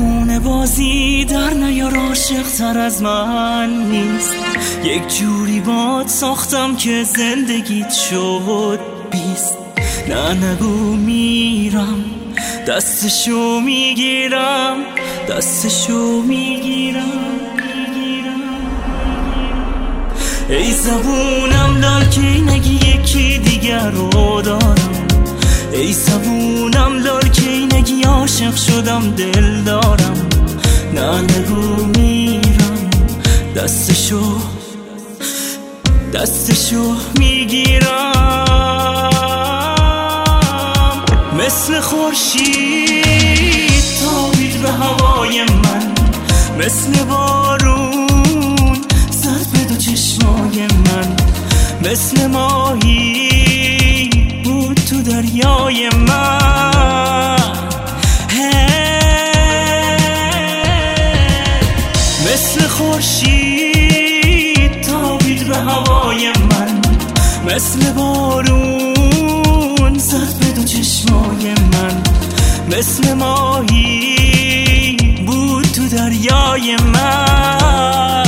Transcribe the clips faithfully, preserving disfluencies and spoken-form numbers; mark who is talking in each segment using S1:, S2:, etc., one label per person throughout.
S1: دیوونه بازی در نیار، عاشق تر از من نیست. یک جوری باد ساختم که زندگیت شد بیست. نه نگو میرم، دستشو میگیرم، دستشو میگیرم. ای زبونم لال که نگی یکی دیگر رو دارم. ای زبونم لال که نگی عاشق شدم دل دارم. نه نگو میرم، دستشو دستشو میگیرم. مثل خورشید تابید به هوای من، مثل بارون زد به دو چشمای من، مثل ماهی بود تو دریای من. مثل خورشید تابید به هوای من، مثل بارون زد به دو چشمای من، مثل ماهی بود تو دریای من.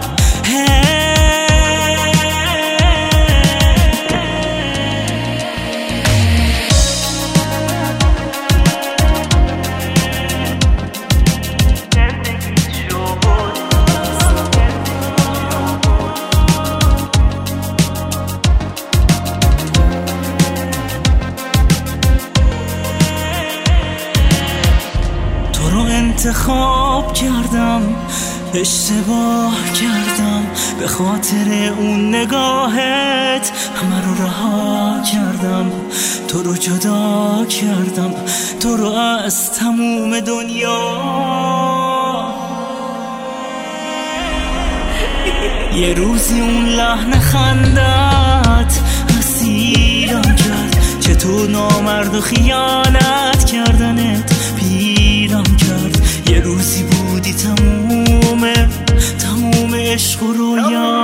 S1: انتخاب کردم، اشتباه کردم، به خاطر اون نگاهت همه رو رها کردم. تو رو جدا کردم، تو رو از تموم دنیا. یه روزی اون لحن خندت اسیرم کرد، چطور نامرد و خیانت کردنت پیرم کرد. یه روزی بودی تموم تموم عشق و رویا.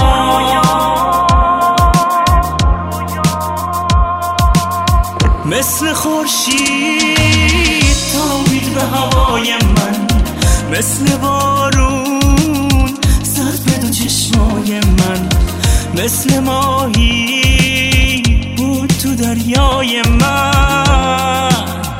S1: مثل خورشید تابید به هوای من، مثل بارون زد به دو چشمای من، مثل ماهی بود تو دریای من.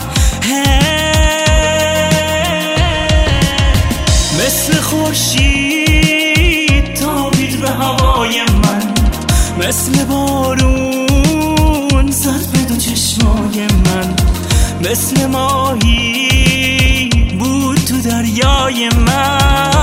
S1: مثل خورشید تابید به هوای من، مثل بارون زد به دو چشمای من، مثل ماهی بود تو دریای من.